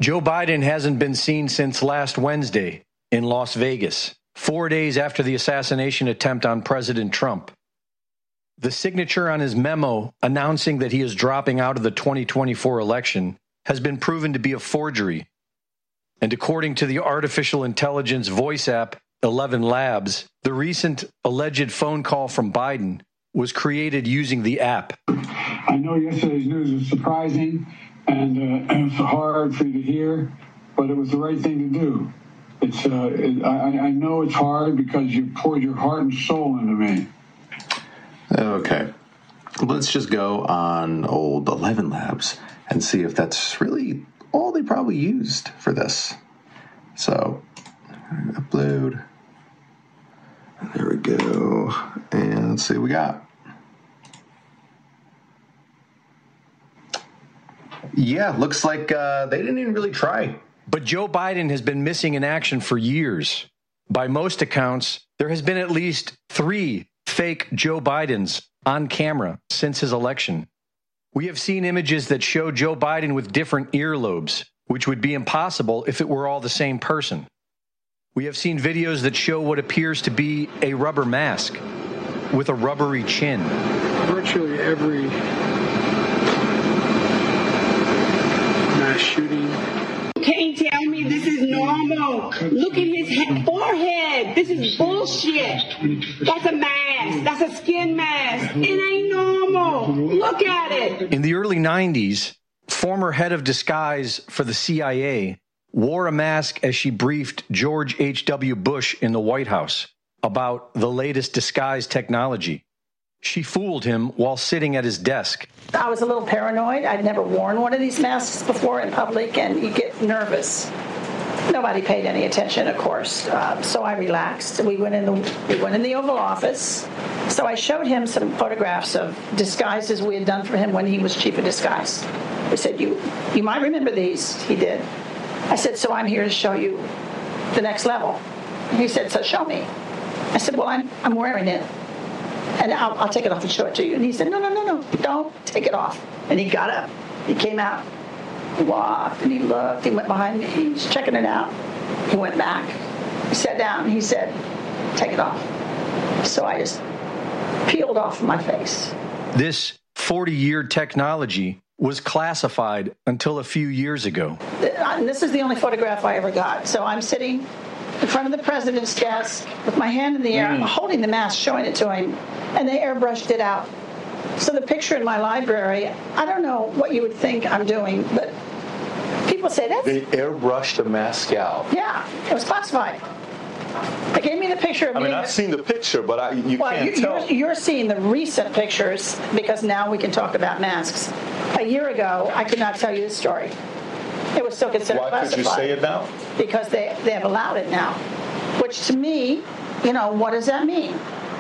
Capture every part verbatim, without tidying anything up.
Joe Biden hasn't been seen since last Wednesday in Las Vegas, four days after the assassination attempt on President Trump. The signature on his memo announcing that he is dropping out of the twenty twenty-four election has been proven to be a forgery. And according to the artificial intelligence voice app Eleven Labs, the recent alleged phone call from Biden was created using the app. I know yesterday's news was surprising and uh, it was hard for you to hear, but it was the right thing to do. It's uh, it, I, I know it's hard because you poured your heart and soul into me. Okay, let's just go on old Eleven Labs and see if that's really all they probably used for this. So, upload. There we go. And let's see what we got. Yeah, looks like uh, they didn't even really try. But Joe Biden has been missing in action for years. By most accounts, there has been at least three fake Joe Bidens on camera since his election. We have seen images that show Joe Biden with different earlobes, which would be impossible if it were all the same person. We have seen videos that show what appears to be a rubber mask with a rubbery chin. Virtually every mass shooting. You can't tell me this is normal. Look at his he- forehead. This is bullshit. That's a mask. That's a skin mask. It ain't normal. Look at it. In the early nineties, former head of disguise for the C I A wore a mask as she briefed George H W Bush in the White House about the latest disguise technology. She fooled him while sitting at his desk. I was a little paranoid. I'd never worn one of these masks before in public, and you get nervous. Nobody paid any attention, of course, uh, so I relaxed. We went in the we went in the Oval Office. So I showed him some photographs of disguises we had done for him when he was chief of disguise. I said, "You, you might remember these." He did. I said, "So I'm here to show you the next level." He said, "So show me." I said, "Well, I'm I'm wearing it, and I'll, I'll take it off and show it to you." And he said, "No, no, no, no, don't take it off." And he got up. He came out. He walked and he looked. He went behind me. He was checking it out. He went back. He sat down. He said, "Take it off." So I just peeled off my face. This forty-year technology was classified until a few years ago. And this is the only photograph I ever got. So I'm sitting in front of the president's desk with my hand in the air. Mm. I'm holding the mask, showing it to him, and they airbrushed it out. So the picture in my library, I don't know what you would think I'm doing, but people say that's... They airbrushed the mask out. Yeah, it was classified. They gave me the picture of I me. mean, I've seen the picture, but I, you well, can't you, tell. You're, you're seeing the recent pictures because now we can talk about masks. A year ago, I could not tell you this story. It was still considered Why classified. could you say it now? Because they, they have allowed it now. Which to me, you know, what does that mean?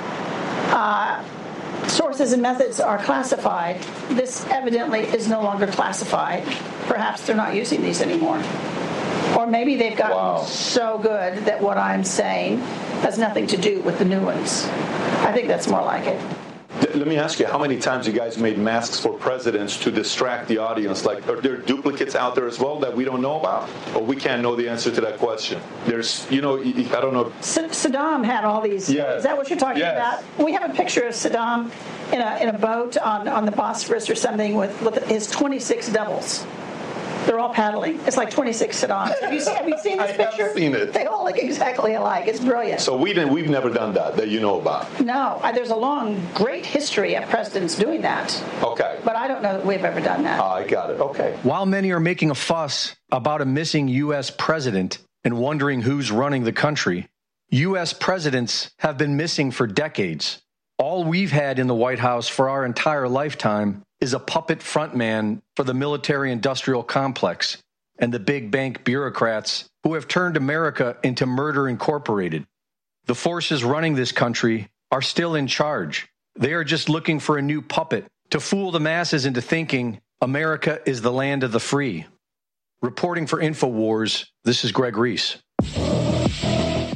Uh, sources and methods are classified. This evidently is no longer classified. Perhaps they're not using these anymore. Or maybe they've gotten wow. so good that what I'm saying has nothing to do with the new ones. I think that's more like it. Let me ask you, how many times you guys made masks for presidents to distract the audience? Like, are there duplicates out there as well that we don't know about? Or we can't know the answer to that question? There's, you know, I don't know. Saddam had all these. Yes. Is that what you're talking yes. about? We have a picture of Saddam in a in a boat on, on the Bosphorus or something with, with his twenty-six doubles. They're all paddling. It's like twenty-six Saddams. Have you seen, have you seen this I picture? have seen it. They all look exactly alike. It's brilliant. So we didn't, we've never done that, that you know about? No. There's a long, great history of presidents doing that. Okay. But I don't know that we've ever done that. I got it. Okay. While many are making a fuss about a missing U S president and wondering who's running the country, U S presidents have been missing for decades. All we've had in the White House for our entire lifetime is a puppet frontman for the military-industrial complex and the big bank bureaucrats who have turned America into Murder Incorporated. The forces running this country are still in charge. They are just looking for a new puppet to fool the masses into thinking America is the land of the free. Reporting for InfoWars, this is Greg Reese.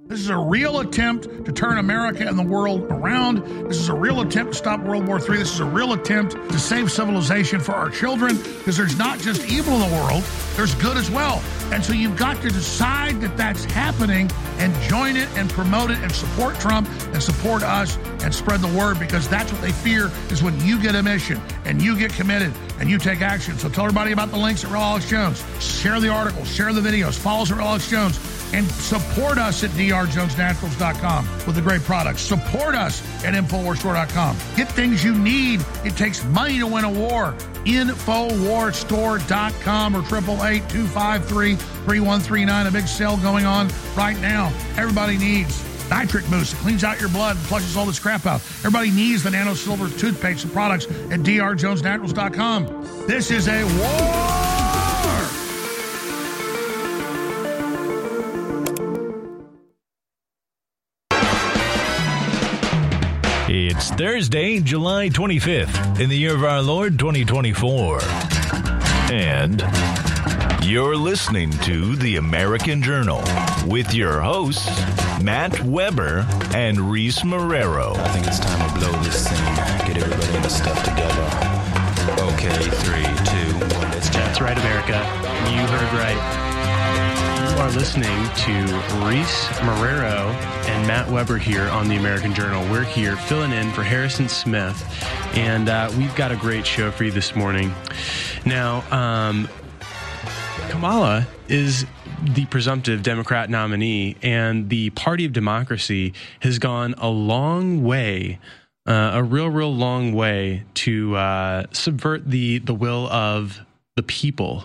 This is a real attempt to turn America and the world around. This is a real attempt to stop World War Three. This is a real attempt to save civilization for our children, because there's not just evil in the world, there's good as well. And so you've got to decide that that's happening and join it and promote it and support Trump and support us and spread the word, because that's what they fear, is when you get a mission and you get committed and you take action. So tell everybody about the links at Real Alex Jones. Share the articles, share the videos, follow us at Real Alex Jones, and support us at d r jones naturals dot com with the great products. Support us at infowars store dot com. Get things you need. It takes money to win a war. infowars store dot com or eight eight eight, two five three, three one three nine. A big sale going on right now. Everybody needs Nitric Boost. It cleans out your blood and flushes all this crap out. Everybody needs the Nano Silver toothpaste and products at d r jones naturals dot com. This is a war! It's Thursday, July twenty-fifth, in the year of our Lord, twenty twenty-four. And you're listening to The American Journal with your hosts, Matt Weber and Reese Marrero. I think it's time to blow this scene. Get everybody in the stuff together. Okay, three, two, one, let's jam. That's right, America. You heard right. You are listening to Reese Marrero and Matt Weber here on The American Journal. We're here filling in for Harrison Smith, and uh, we've got a great show for you this morning. Now, um, Kamala is the presumptive Democrat nominee, and the Party of Democracy has gone a long way, uh, a real, real long way to uh, subvert the, the will of the people.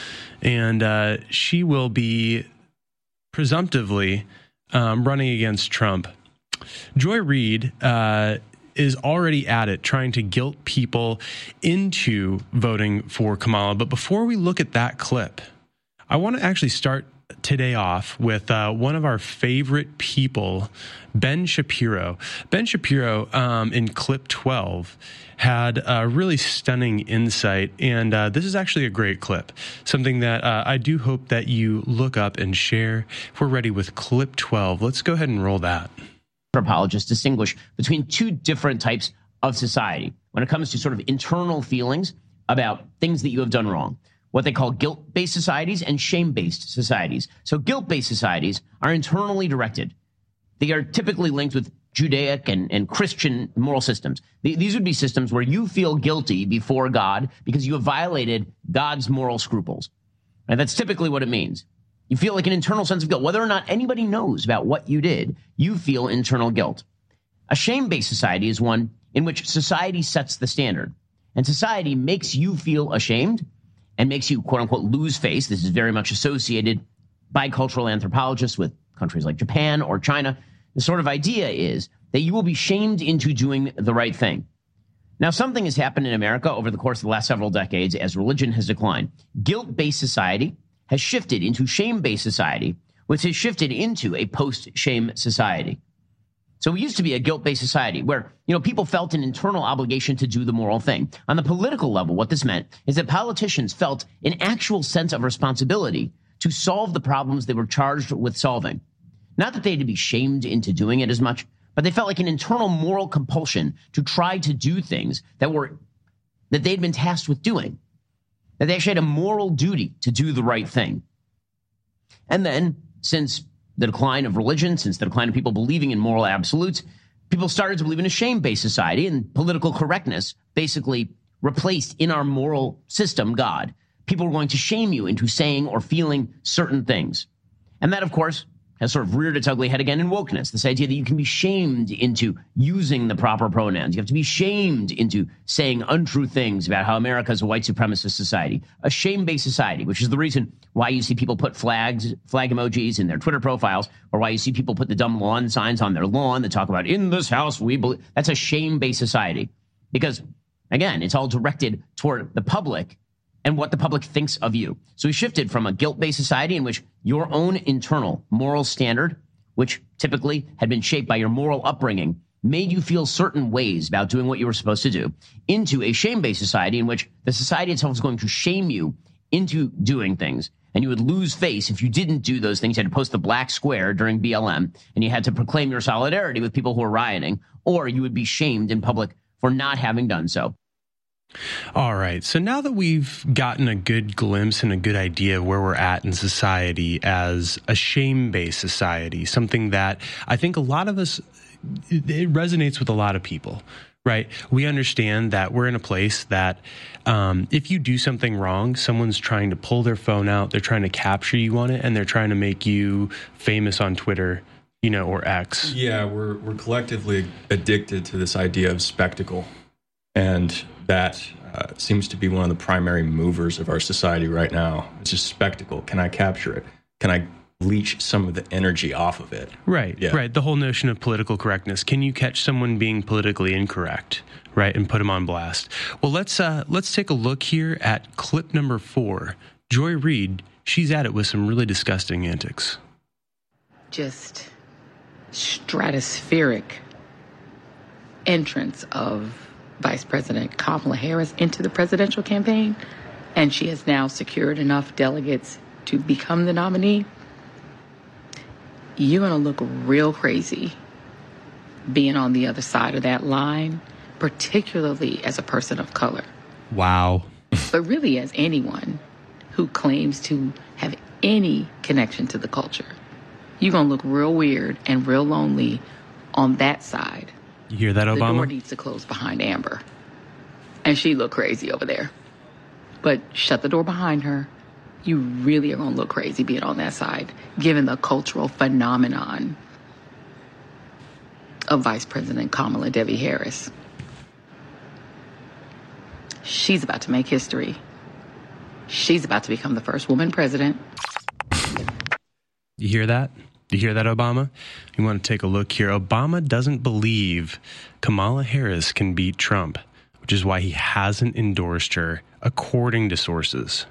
And uh, she will be presumptively um, running against Trump. Joy Reid uh, is already at it, trying to guilt people into voting for Kamala. But before we look at that clip, I want to actually start today off with uh, one of our favorite people, Ben Shapiro. Ben Shapiro, um, in clip twelve, had a really stunning insight, and uh, this is actually a great clip, something that uh, I do hope that you look up and share. If we're ready with clip twelve, let's go ahead and roll that. Anthropologists distinguish between two different types of society when it comes to sort of internal feelings about things that you have done wrong. What they call guilt-based societies and shame-based societies. So guilt-based societies are internally directed. They are typically linked with Judaic and, and Christian moral systems. These would be systems where you feel guilty before God because you have violated God's moral scruples. And that's typically what it means. You feel like an internal sense of guilt. Whether or not anybody knows about what you did, you feel internal guilt. A shame-based society is one in which society sets the standard. And society makes you feel ashamed and makes you, quote unquote, lose face. This is very much associated by cultural anthropologists with countries like Japan or China. The sort of idea is that you will be shamed into doing the right thing. Now, something has happened in America over the course of the last several decades as religion has declined. Guilt-based society has shifted into shame-based society, which has shifted into a post-shame society. So we used to be a guilt-based society where, you know, people felt an internal obligation to do the moral thing. On the political level, what this meant is that politicians felt an actual sense of responsibility to solve the problems they were charged with solving. Not that they had to be shamed into doing it as much, but they felt like an internal moral compulsion to try to do things that were that they'd been tasked with doing. That they actually had a moral duty to do the right thing. And then, since the decline of religion, since the decline of people believing in moral absolutes, people started to believe in a shame-based society, and political correctness basically replaced in our moral system God. People were going to shame you into saying or feeling certain things. And that, of course, has sort of reared its ugly head again in wokeness, this idea that you can be shamed into using the proper pronouns. You have to be shamed into saying untrue things about how America is a white supremacist society, a shame-based society, which is the reason why you see people put flags, flag emojis in their Twitter profiles, or why you see people put the dumb lawn signs on their lawn that talk about, in this house, we believe. That's a shame-based society. Because, again, it's all directed toward the public and what the public thinks of you. So we shifted from a guilt-based society in which your own internal moral standard, which typically had been shaped by your moral upbringing, made you feel certain ways about doing what you were supposed to do, into a shame-based society in which the society itself is going to shame you into doing things And you would lose face if you didn't do those things. You had to post the black square during B L M, and you had to proclaim your solidarity with people who were rioting, or you would be shamed in public for not having done so. All right. So now that we've gotten a good glimpse and a good idea of where we're at in society as a shame-based society, something that I think a lot of us, it resonates with a lot of people, right? We understand that we're in a place that um, if you do something wrong, someone's trying to pull their phone out, they're trying to capture you on it, and they're trying to make you famous on Twitter, you know, or X. Yeah, we're we're collectively addicted to this idea of spectacle. And that uh, seems to be one of the primary movers of our society right now. It's just spectacle. Can I capture it? Can I leech some of the energy off of it? Right, yeah. right. The whole notion of political correctness. Can you catch someone being politically incorrect, right, and put them on blast? Well, let's uh, let's take a look here at clip number four. Joy Reid, she's at it with some really disgusting antics. Just stratospheric entrance of Vice President Kamala Harris into the presidential campaign, and she has now secured enough delegates to become the nominee. You're going to look real crazy being on the other side of that line, particularly as a person of color. Wow. But really as anyone who claims to have any connection to the culture. You're going to look real weird and real lonely on that side. You hear that, Obama? The door needs to close behind Amber. And she looked crazy over there. But shut the door behind her. You really are going to look crazy being on that side, given the cultural phenomenon of Vice President Kamala Devi Harris. She's about to make history. She's about to become the first woman president. You hear that? You hear that, Obama? You want to take a look here. Obama doesn't believe Kamala Harris can beat Trump, which is why he hasn't endorsed her, according to sources.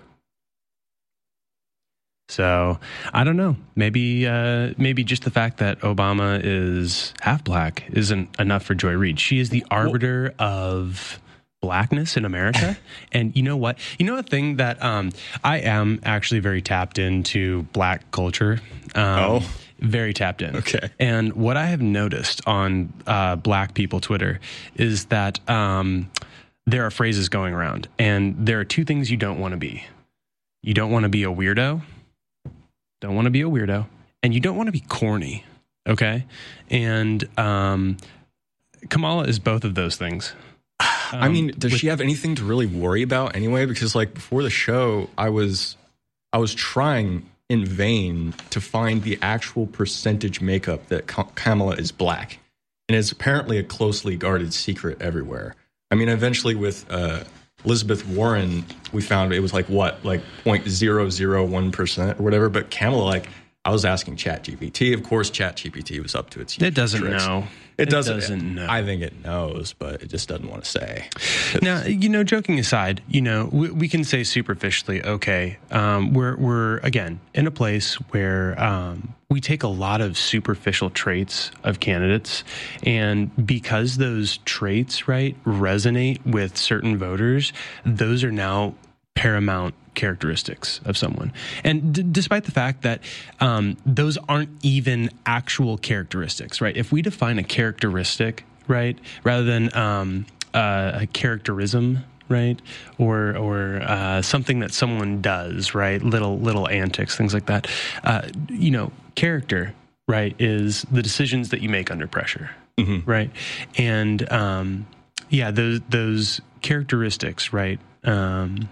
So, I don't know. Maybe uh, maybe just the fact that Obama is half black isn't enough for Joy Reid. She is the arbiter of blackness in America. And you know what? You know a thing that um, I am actually very tapped into black culture. Um, oh. Very tapped in. Okay. And what I have noticed on uh, black people Twitter is that um, there are phrases going around. And there are two things you don't want to be. You don't want to be a weirdo. Don't want to be a weirdo. And you don't want to be corny. Okay? And um, Kamala is both of those things. Um, I mean, does with, she have anything to really worry about anyway? Because like before the show, I was I was trying in vain to find the actual percentage makeup that Kamala is black. And it's apparently a closely guarded secret everywhere. I mean, eventually with uh, Elizabeth Warren, we found it was like, what, like zero point zero zero one percent or whatever. But Kamala, like, I was asking ChatGPT. Of course, ChatGPT was up to its It doesn't tricks. know. It, it doesn't, doesn't know. I think it knows, but it just doesn't want to say. It's, now, you know, joking aside, you know, we, we can say superficially, okay, um, we're, we're, again, in a place where um, we take a lot of superficial traits of candidates. And because those traits, right, resonate with certain voters, those are now paramount characteristics of someone. And d- despite the fact that um, those aren't even actual characteristics, right? If we define a characteristic, right, rather than um, uh, a characterism, right, or or uh, something that someone does, right, little little antics, things like that, uh, you know, character, right, is the decisions that you make under pressure, mm-hmm. right? And um, yeah, those those characteristics, right, um,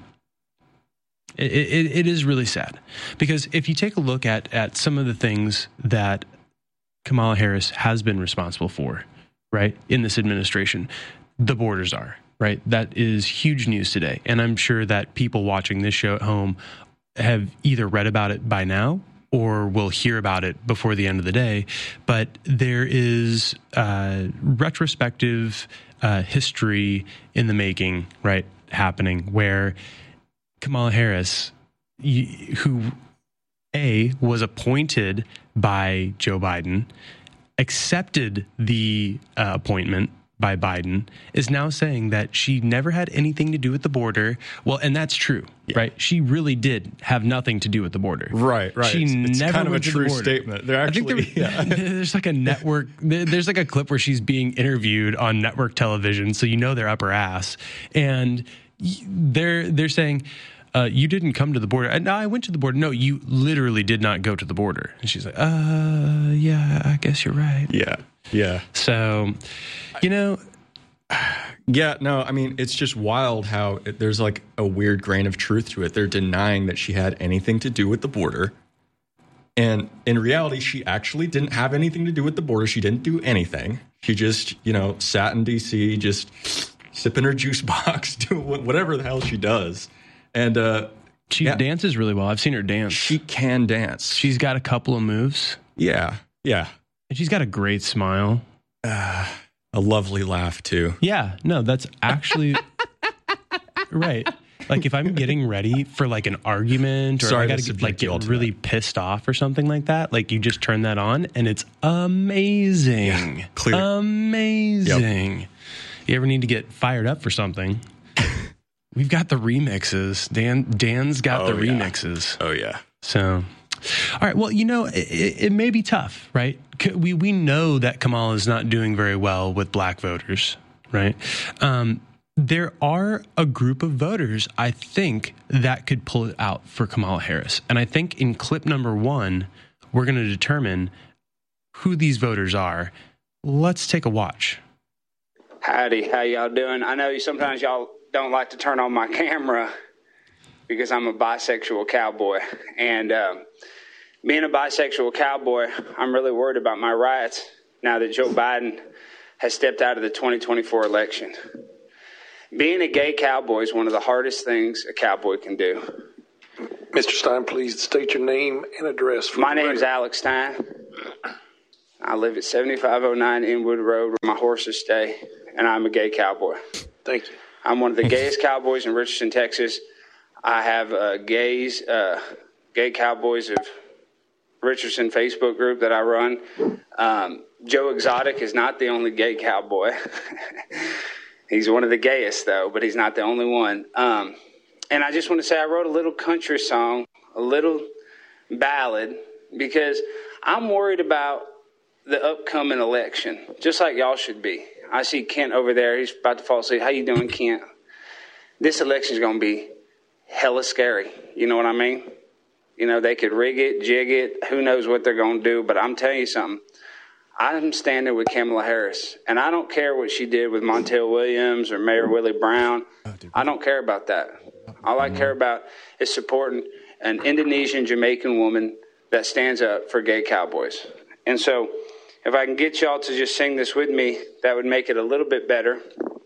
It, it, it is really sad because if you take a look at, at some of the things that Kamala Harris has been responsible for, right, in this administration, the borders are, right? That is huge news today. And I'm sure that people watching this show at home have either read about it by now or will hear about it before the end of the day. But there is uh, retrospective uh, history in the making, right, happening where Kamala Harris, who, A, was appointed by Joe Biden, accepted the uh, appointment by Biden, is now saying that she never had anything to do with the border. Well, and that's true, yeah. right? She really did have nothing to do with the border. Right, right. She it's, it's never kind of went a to the true border. statement. They're actually, I think there, yeah. there's like a network, there's like a clip where she's being interviewed on network television, so you know they're up her ass. And they're they're saying, uh, you didn't come to the border. No, I went to the border. No, you literally did not go to the border. And she's like, uh, yeah, I guess you're right. Yeah, yeah. So, you know... Yeah, no, I mean, it's just wild how it, there's like a weird grain of truth to it. They're denying that she had anything to do with the border. And in reality, she actually didn't have anything to do with the border. She didn't do anything. She just, you know, sat in D C, just sipping her juice box, doing whatever the hell she does. And uh, she yeah, dances really well. I've seen her dance. She can dance. She's got a couple of moves. Yeah, yeah. And she's got a great smile. Uh, a lovely laugh, too. Yeah, no, that's actually right. Like if I'm getting ready for like an argument or Sorry, I got to like get really that. pissed off or something like that, like you just turn that on and it's amazing. Yeah, clear. Amazing. Yep. You ever need to get fired up for something? We've got the remixes. Dan Dan's got oh, the yeah. remixes. Oh yeah. So all right. Well, you know, it, it may be tough, right? We we know that Kamala is not doing very well with black voters, right? Um, there are a group of voters, I think, that could pull it out for Kamala Harris. And I think in clip number one, we're going to determine who these voters are. Let's take a watch. Howdy. How y'all doing? I know sometimes y'all don't like to turn on my camera because I'm a bisexual cowboy. And um, being a bisexual cowboy, I'm really worried about my rights now that Joe Biden has stepped out of the twenty twenty-four election. Being a gay cowboy is one of the hardest things a cowboy can do. Mister Stein, please state your name and address. For my name is Alex Stein. I live at seventy-five oh nine Inwood Road where my horses stay, and I'm a gay cowboy. Thank you. I'm one of the gayest cowboys in Richardson, Texas. I have a gays, uh, gay cowboys of Richardson Facebook group that I run. Um, Joe Exotic is not the only gay cowboy. He's one of the gayest, though, but he's not the only one. Um, and I just want to say I wrote a little country song, a little ballad, because I'm worried about the upcoming election, just like y'all should be. I see Kent over there. He's about to fall asleep. How you doing, Kent? This election is going to be hella scary. You know what I mean? You know, they could rig it, jig it. Who knows what they're going to do? But I'm telling you something. I'm standing with Kamala Harris, and I don't care what she did with Montel Williams or Mayor Willie Brown. I don't care about that. All I care about is supporting an Indonesian Jamaican woman that stands up for gay cowboys. And so if I can get y'all to just sing this with me, that would make it a little bit better.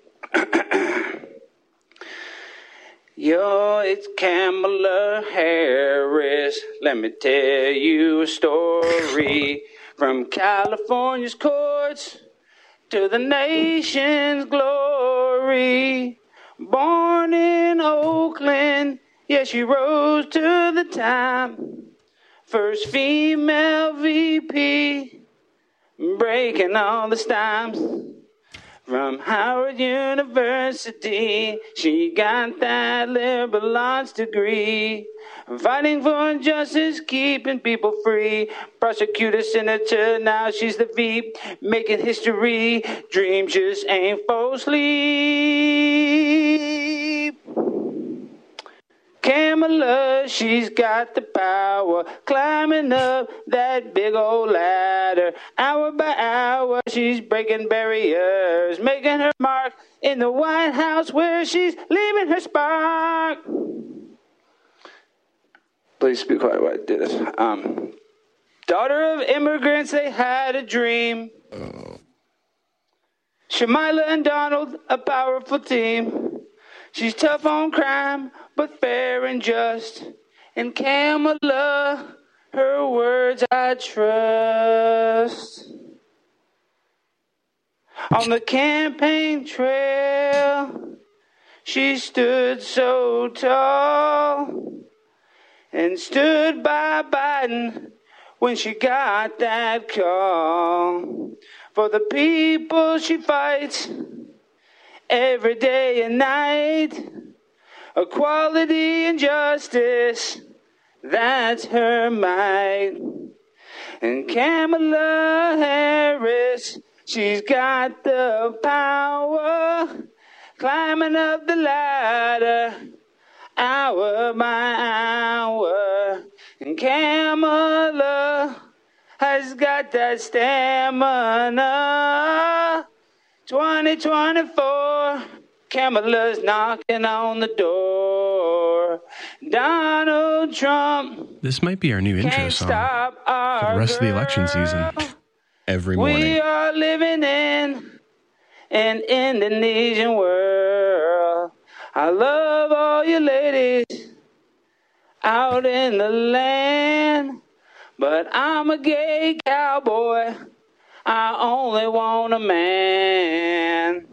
Yo, it's Kamala Harris. Let me tell you a story. From California's courts to the nation's glory. Born in Oakland, yes, she rose to the top. First female V P, breaking all the stops. From Howard University, she got that liberal arts degree. Fighting for justice, keeping people free. Prosecutor, senator, now she's the V P. Making history, dreams just ain't for sleep. Kamala, she's got the power, climbing up that big old ladder. Hour by hour, she's breaking barriers, making her mark in the White House where she's leaving her spark. Please be quiet while I do this. Um, daughter of immigrants, they had a dream. Oh. Shamila and Donald, a powerful team. She's tough on crime, but fair and just. And Kamala, her words I trust. On the campaign trail, she stood so tall and stood by Biden when she got that call. For the people she fights every day and night. Equality and justice, that's her might. And Kamala Harris, she's got the power, climbing up the ladder, hour by hour. And Kamala has got that stamina. twenty twenty-four, Kamala's knocking on the door. Donald Trump. This might be our new intro song for the rest of the election season. Every morning. We are living in an Indonesian world. I love all you ladies out in the land, but I'm a gay cowboy. I only want a man.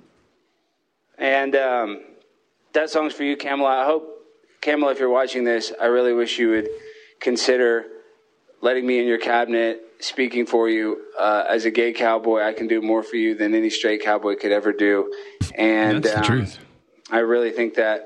And um, that song's for you, Kamala. I hope, Kamala, if you're watching this, I really wish you would consider letting me in your cabinet, speaking for you. Uh, as a gay cowboy, I can do more for you than any straight cowboy could ever do. And that's the um, truth. I really think that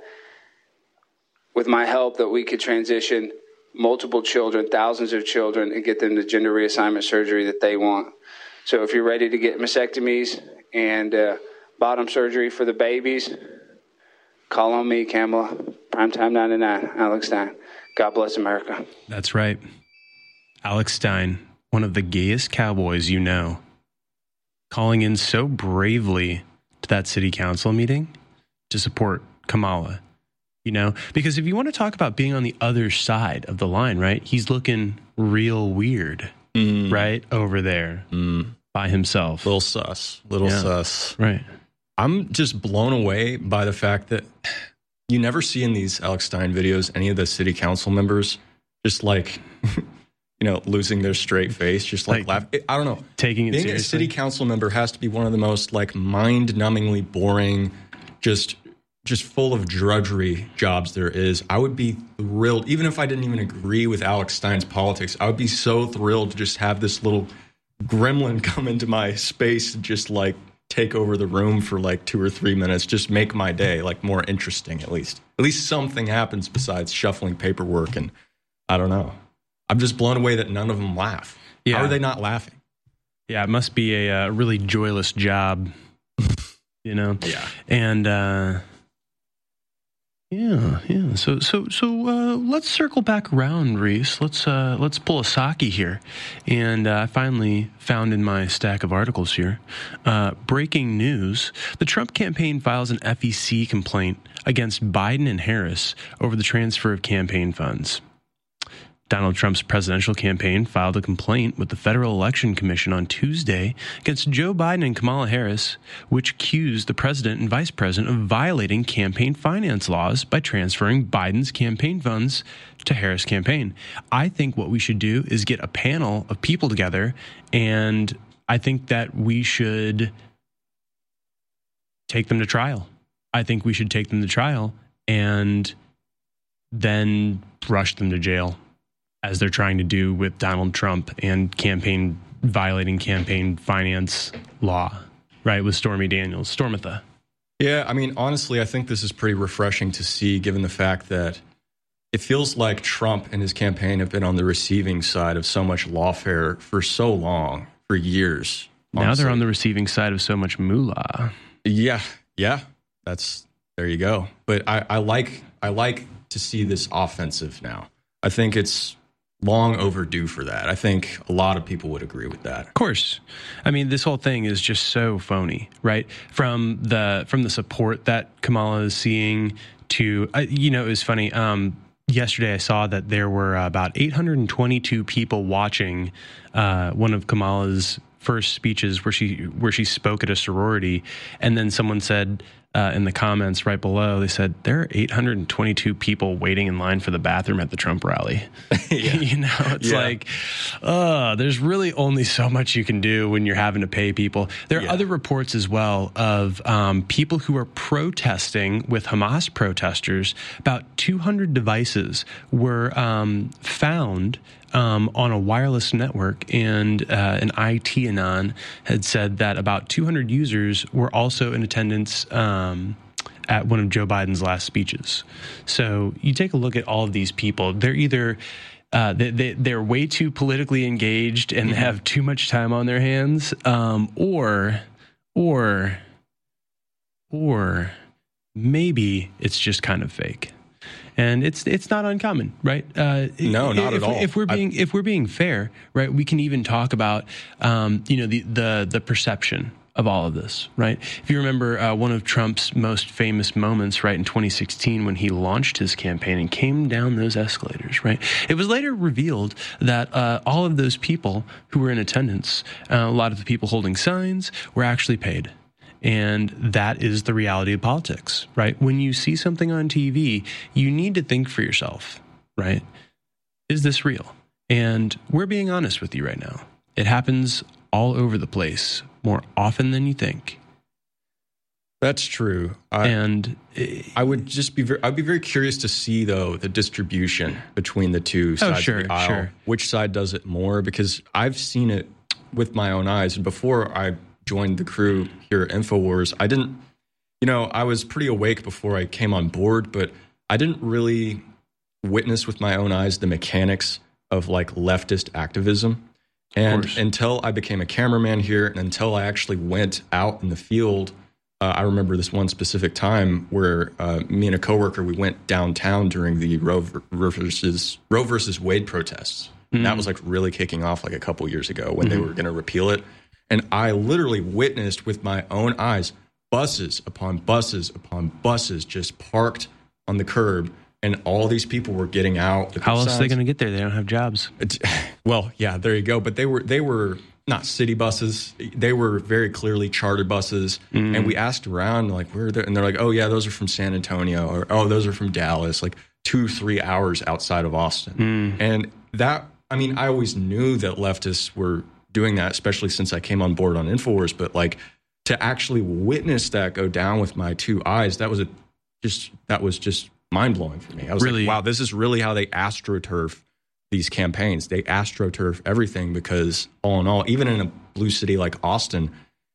with my help that we could transition multiple children, thousands of children, and get them the gender reassignment surgery that they want. So if you're ready to get mastectomies and uh, bottom surgery for the babies, call on me, Kamala. Primetime ninety-nine, Alex Stein. God bless America. That's right. Alex Stein, one of the gayest cowboys you know, calling in so bravely to that city council meeting to support Kamala. You know, because if you want to talk about being on the other side of the line, right, he's looking real weird, mm. right, over there mm. by himself. Little sus. Little yeah. sus. Right. I'm just blown away by the fact that you never see in these Alex Stein videos any of the city council members just like, you know, losing their straight face, just like, like laughing. I don't know. Taking it Being seriously. a city council member has to be one of the most like mind-numbingly boring, just just full of drudgery jobs there is. I would be thrilled, even if I didn't even agree with Alex Stein's politics, I would be so thrilled to just have this little gremlin come into my space and just like take over the room for like two or three minutes, just make my day like more interesting at least. At least something happens besides shuffling paperwork and I don't know. I'm just blown away that none of them laugh. Yeah. How are they not laughing? Yeah, it must be a uh, really joyless job, you know? Yeah. And, uh, Yeah, yeah. So, so, so uh, let's circle back around, Reese. Let's uh, let's pull a Psaki here, and uh, I finally found in my stack of articles here. Uh, breaking news: the Trump campaign files an F E C complaint against Biden and Harris over the transfer of campaign funds. Donald Trump's presidential campaign filed a complaint with the Federal Election Commission on Tuesday against Joe Biden and Kamala Harris, which accused the president and vice president of violating campaign finance laws by transferring Biden's campaign funds to Harris' campaign. I think what we should do is get a panel of people together, and I think that we should take them to trial. I think we should take them to trial and then rush them to jail, as they're trying to do with Donald Trump and campaign violating campaign finance law, right, with Stormy Daniels. Stormitha. Yeah, I mean, honestly, I think this is pretty refreshing to see, given the fact that it feels like Trump and his campaign have been on the receiving side of so much lawfare for so long, for years. Now honestly. They're on the receiving side of so much moolah. Yeah, yeah, that's, there you go. But I, I like, I like to see this offensive now. I think it's long overdue for that. I think a lot of people would agree with that. Of course. I mean, this whole thing is just so phony, right? From the from the support that Kamala is seeing to, uh, you know, it was funny. Um, yesterday I saw that there were uh, about eight hundred twenty-two people watching uh, one of Kamala's first speeches where she where she spoke at a sorority, and then someone said uh, in the comments right below, they said there are eight hundred twenty-two people waiting in line for the bathroom at the Trump rally. You know, it's Yeah. like, uh, there's really only so much you can do when you're having to pay people. There are Yeah. other reports as well of um, people who are protesting with Hamas protesters. About two hundred devices were um, found um, on a wireless network, and uh, an I T anon had said that about two hundred users were also in attendance um, at one of Joe Biden's last speeches. So you take a look at all of these people. They're either uh, they, they, they're way too politically engaged and mm-hmm. have too much time on their hands, um, or or or maybe it's just kind of fake. And it's it's not uncommon, right? Uh, no, not if, at all. If we're being I, if we're being fair, right, we can even talk about um, you know the, the the perception of all of this, right? If you remember uh, one of Trump's most famous moments, right, in twenty sixteen when he launched his campaign and came down those escalators, right? It was later revealed that uh, all of those people who were in attendance, uh, a lot of the people holding signs, were actually paid. And that is the reality of politics, right? When you see something on T V, you need to think for yourself, right? Is this real? And we're being honest with you right now. It happens all over the place, more often than you think. That's true. I, and I would just be very, I'd be very curious to see, though, the distribution between the two sides oh, sure, of the aisle. Sure. Which side does it more? Because I've seen it with my own eyes. And before I joined the crew here at InfoWars, I didn't, you know, I was pretty awake before I came on board, but I didn't really witness with my own eyes the mechanics of like leftist activism. And until I became a cameraman here and until I actually went out in the field, uh, I remember this one specific time where uh, me and a coworker, we went downtown during the Roe versus, Roe versus Wade protests. Mm. And that was like really kicking off like a couple years ago when mm-hmm. they were going to repeal it. And I literally witnessed with my own eyes buses upon buses upon buses just parked on the curb, and all these people were getting out. How else are they going to get there? They don't have jobs. It's, well, yeah, there you go. But they were they were not city buses. They were very clearly charter buses. Mm. And we asked around, like, where are they? And they're like, oh, yeah, those are from San Antonio, or oh, those are from Dallas, like two, three hours outside of Austin. Mm. And that, I mean, I always knew that leftists were doing that, especially since I came on board on InfoWars, but like to actually witness that go down with my two eyes, that was a just that was just mind blowing for me. I was really? like, wow, this is really how they astroturf these campaigns. They astroturf everything because all in all, even in a blue city like Austin,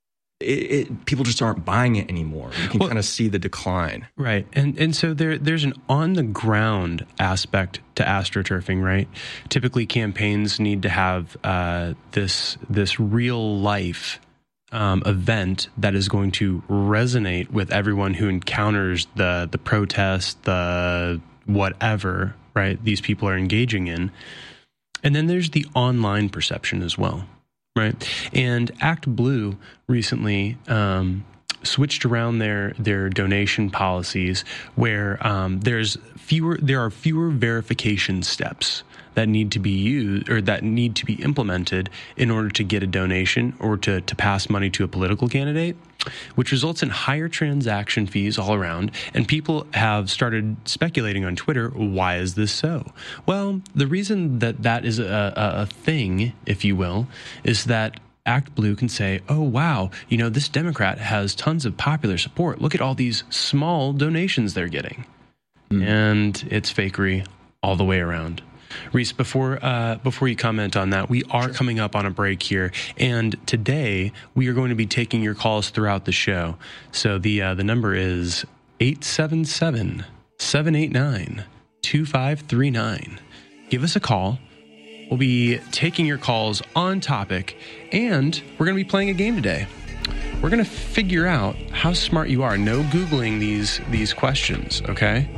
it, it, people just aren't buying it anymore. You can well, kind of see the decline. Right. And and so there there's an on-the-ground aspect to astroturfing, right? Typically, campaigns need to have uh, this this real-life um, event that is going to resonate with everyone who encounters the, the protest, the whatever, right, these people are engaging in. And then there's the online perception as well. Right. And Act Blue recently um, switched around their their donation policies where um, there's fewer there are fewer verification steps that need to be used or that need to be implemented in order to get a donation or to, to pass money to a political candidate, which results in higher transaction fees all around. And people have started speculating on Twitter, why is this so? Well, the reason that that is a, a, a thing, if you will, is that Act Blue can say, oh, wow, you know, this Democrat has tons of popular support. Look at all these small donations they're getting. Mm. And it's fakery all the way around. Reese, before uh, before you comment on that, we are sure. coming up on a break here, and today we are going to be taking your calls throughout the show. So the uh, the number is eight seven seven, seven eight nine, two five three nine. Give us a call. We'll be taking your calls on topic, and we're going to be playing a game today. We're going to figure out how smart you are. No Googling these these questions, okay?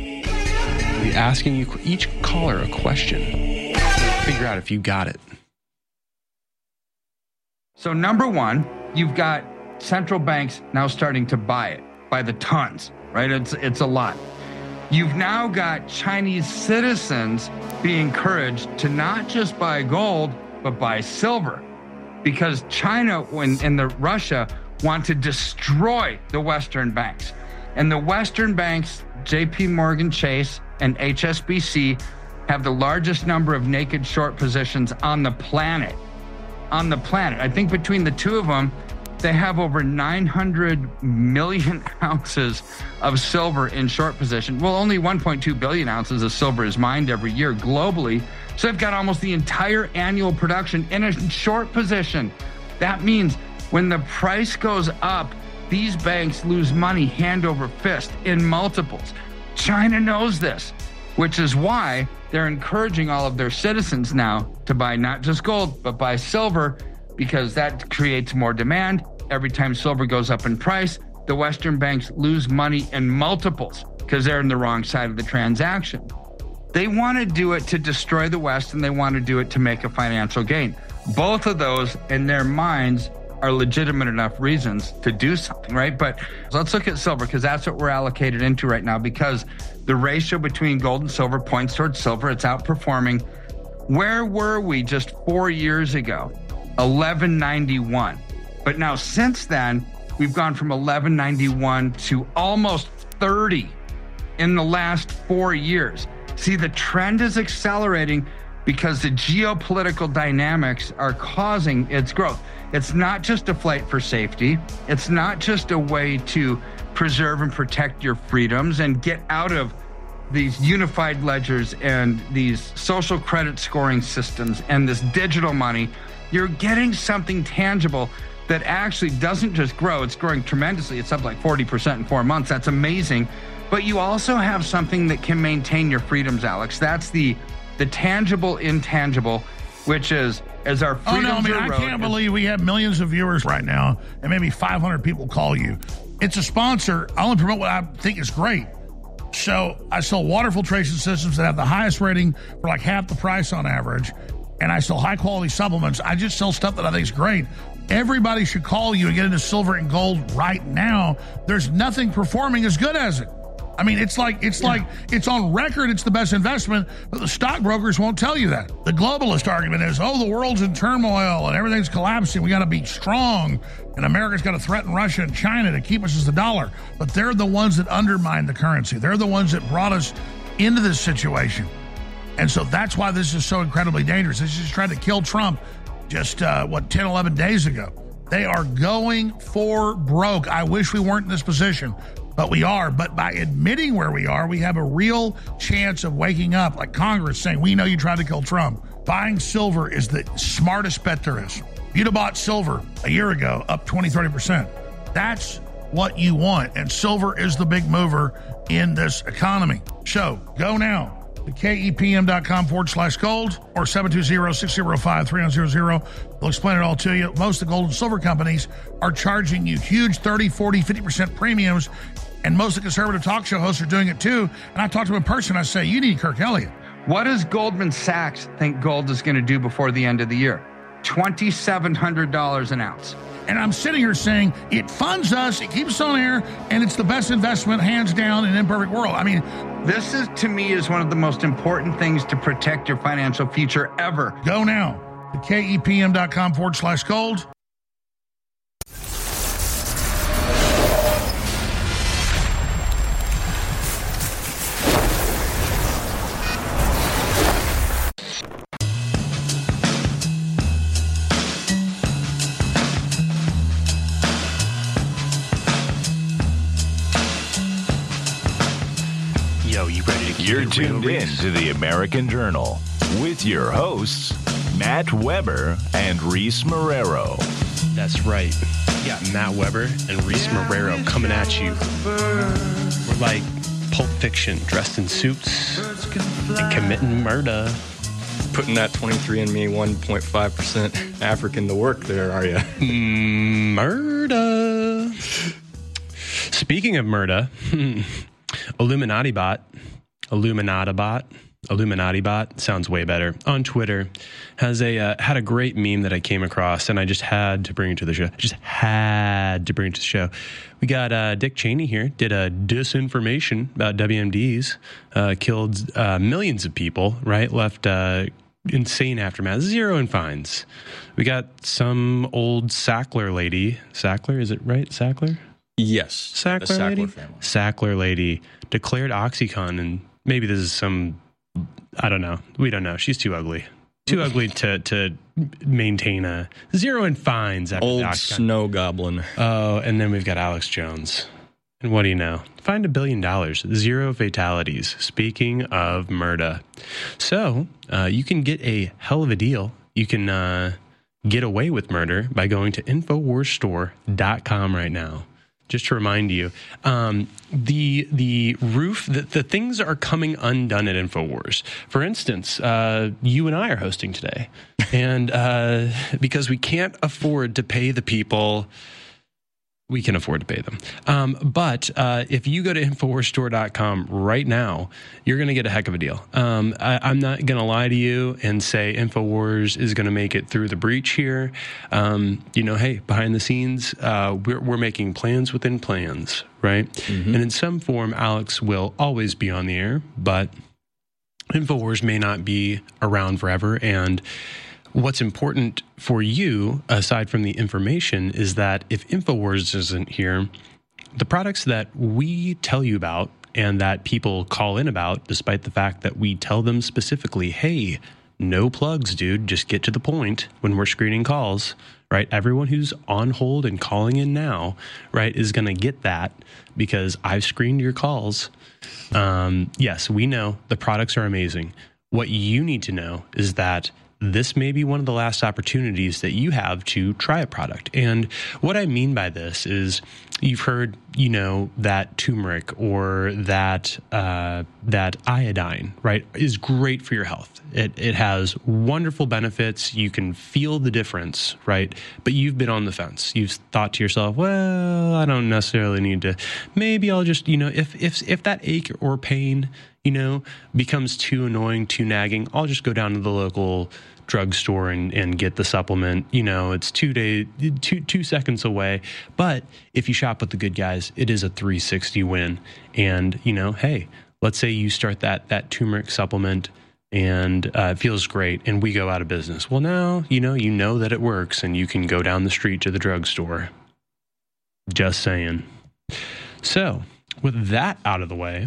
We'll be asking you each caller a question. Figure out if you got it. So number one, you've got central banks now starting to buy it by the tons, right? It's it's a lot. You've now got Chinese citizens being encouraged to not just buy gold, but buy silver, because China when, and the Russia want to destroy the Western banks. And the Western banks, J P Morgan Chase and H S B C, have the largest number of naked short positions on the planet. On the planet. I think between the two of them, they have over nine hundred million ounces of silver in short position. Well, only one point two billion ounces of silver is mined every year globally. So they've got almost the entire annual production in a short position. That means when the price goes up, these banks lose money hand over fist in multiples. China knows this, which is why they're encouraging all of their citizens now to buy not just gold, but buy silver, because that creates more demand. Every time silver goes up in price, the Western banks lose money in multiples because they're in the wrong side of the transaction. They want to do it to destroy the West, and they want to do it to make a financial gain. Both of those, in their minds, are legitimate enough reasons to do something, right? But let's look at silver, because that's what we're allocated into right now, because the ratio between gold and silver points towards silver. It's outperforming. Where were we just four years ago? eleven ninety-one. But now since then, we've gone from eleven ninety-one to almost thirty in the last four years. See, the trend is accelerating because the geopolitical dynamics are causing its growth. It's not just a flight for safety. It's not just a way to preserve and protect your freedoms and get out of these unified ledgers and these social credit scoring systems and this digital money. You're getting something tangible that actually doesn't just grow. It's growing tremendously. It's up like forty percent in four months. That's amazing. But you also have something that can maintain your freedoms, Alex. That's the the tangible intangible, which is as our freedoms Oh, no, I mean, I erode, can't believe we have millions of viewers right now and maybe five hundred people call you. It's a sponsor. I only promote what I think is great. So I sell water filtration systems that have the highest rating for like half the price on average. And I sell high-quality supplements. I just sell stuff that I think is great. Everybody should call you and get into silver and gold right now. There's nothing performing as good as it. I mean, it's like it's yeah. like it's on record. It's the best investment, but the stockbrokers won't tell you that. The globalist argument is, oh, the world's in turmoil and everything's collapsing. We got to be strong, and America's got to threaten Russia and China to keep us as the dollar. But they're the ones that undermine the currency. They're the ones that brought us into this situation, and so that's why this is so incredibly dangerous. They just tried to kill Trump just uh, what ten, eleven days ago. They are going for broke. I wish we weren't in this position. But we are. But by admitting where we are, we have a real chance of waking up, like Congress saying, we know you tried to kill Trump. Buying silver is the smartest bet there is. If you'd have bought silver a year ago, up twenty, thirty percent. That's what you want. And silver is the big mover in this economy. So go now to kepm.com forward slash gold or seven two zero, six zero five, three nine zero zero. They'll explain it all to you. Most of the gold and silver companies are charging you huge thirty, forty, fifty percent premiums. And most of the conservative talk show hosts are doing it too. And I talk to them in person. I say, you need Kirk Elliott. What does Goldman Sachs think gold is going to do before the end of the year? two thousand seven hundred dollars an ounce. And I'm sitting here saying it funds us, it keeps us on air, and it's the best investment, hands down, in an imperfect world. I mean, this is, to me, is one of the most important things to protect your financial future ever. Go now to kepm.com forward slash gold. You're tuned in to the American Journal with your hosts, Matt Weber and Reese Marrero. That's right. You got Matt Weber and Reese Marrero coming at you. We're like Pulp Fiction, dressed in suits and committing murder. Putting that twenty-three and me one point five percent African to work there, are you? Murder. Speaking of murder, Illuminati bot. Illuminati bot, Illuminati bot sounds way better on Twitter. Has a uh, had a great meme that I came across, and I just had to bring it to the show. Just had to bring it to the show. We got uh, Dick Cheney here. Did a disinformation about W M Ds. Uh, killed uh, millions of people. Right, left uh, insane aftermath. Zero in fines. We got some old Sackler lady. Sackler, is it right? Sackler. Yes, Sackler, the Sackler lady. Family. Sackler lady declared OxyContin and. Maybe this is some, I don't know. We don't know. She's too ugly. Too ugly to to maintain a zero in fines. After Old the snow goblin. Oh, and then we've got Alex Jones. And what do you know? Find a billion dollars, zero fatalities. Speaking of murder. So uh, you can get a hell of a deal. You can uh, get away with murder by going to infowars store dot com right now. Just to remind you, um, the the roof, the, the things are coming undone at InfoWars. For instance, uh, you and I are hosting today. And uh, because we can't afford to pay the people... We can afford to pay them. Um, but uh, if you go to infowars store dot com right now, you're going to get a heck of a deal. Um, I, I'm not going to lie to you and say InfoWars is going to make it through the breach here. Um, you know, hey, behind the scenes, uh, we're, we're making plans within plans, right? Mm-hmm. And in some form, Alex will always be on the air, but InfoWars may not be around forever. And what's important for you, aside from the information, is that if InfoWars isn't here, the products that we tell you about and that people call in about, despite the fact that we tell them specifically, hey, no plugs, dude, just get to the point when we're screening calls, right? Everyone who's on hold and calling in now, right, is going to get that because I've screened your calls. Um, yes, we know the products are amazing. What you need to know is that this may be one of the last opportunities that you have to try a product. And what I mean by this is you've heard, you know, that turmeric or that uh, that iodine, right, is great for your health. It, it has wonderful benefits. You can feel the difference, right? But you've been on the fence. You've thought to yourself, well, I don't necessarily need to. Maybe I'll just, you know, if if if that ache or pain, you know, becomes too annoying, too nagging, I'll just go down to the local drugstore and, and get the supplement. You know, it's two day, two two seconds away. But if you shop with the good guys, it is a three sixty win. And, you know, hey, let's say you start that that turmeric supplement and uh, it feels great, and we go out of business. Well, now, you know, you know that it works, and you can go down the street to the drugstore. Just saying. So, with that out of the way,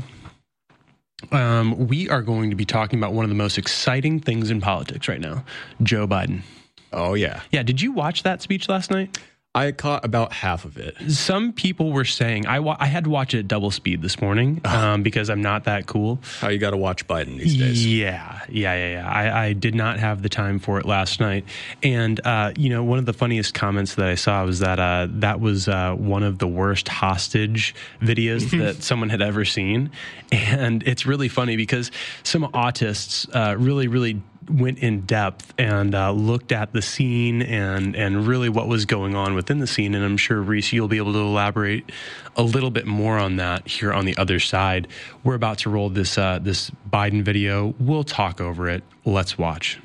Um, we are going to be talking about one of the most exciting things in politics right now, Joe Biden. Oh, yeah. Yeah. Did you watch that speech last night? I caught about half of it. Some people were saying, I, wa- I had to watch it at double speed this morning um, because I'm not that cool. How you got to watch Biden these days. Yeah, yeah, yeah, yeah. I, I did not have the time for it last night. And, uh, you know, one of the funniest comments that I saw was that uh, that was uh, one of the worst hostage videos that someone had ever seen. And it's really funny because some autists uh, really, really went in depth and uh, looked at the scene and and really what was going on within the scene. And I'm sure, Reese, you'll be able to elaborate a little bit more on that here on the other side. We're about to roll this uh, this Biden video. We'll talk over it. Let's watch.